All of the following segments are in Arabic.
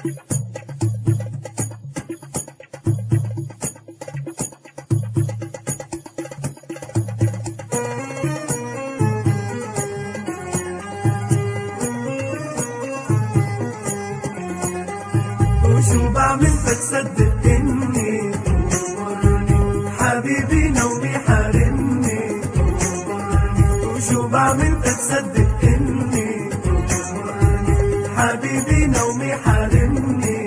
وشو بعمل بتصدق اني حبيبي نومي حارمني؟ وشو بعمل بتصدق اني حبيبي نومي حارمني؟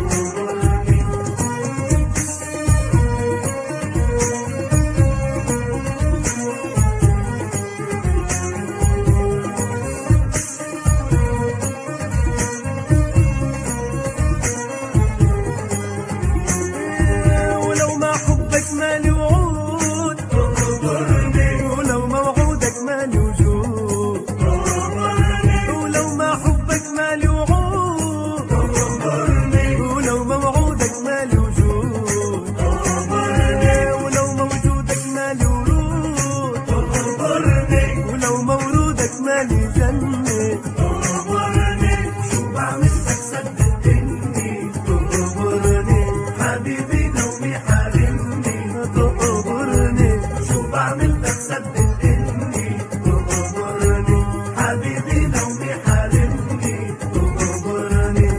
مالي وعود ولو ما وعودك مالي وجود، ولو ما حبك مالي وعود ولو ما وعودك مالي وجود، ولو ما وجودك مالي ورود، ولو ما ورودك مالي جنة. شو بعمل لك صدق اني تقبرني حبيبي نومي حارمني؟ شو بعمل لك صدق اني تقبرني حبيبي نومي حارمني؟ تقبرني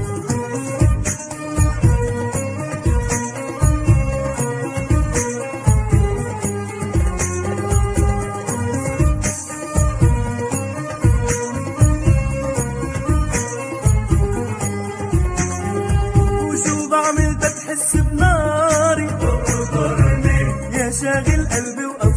وشو بعمل تحس بناري؟ يا شاغل قلبي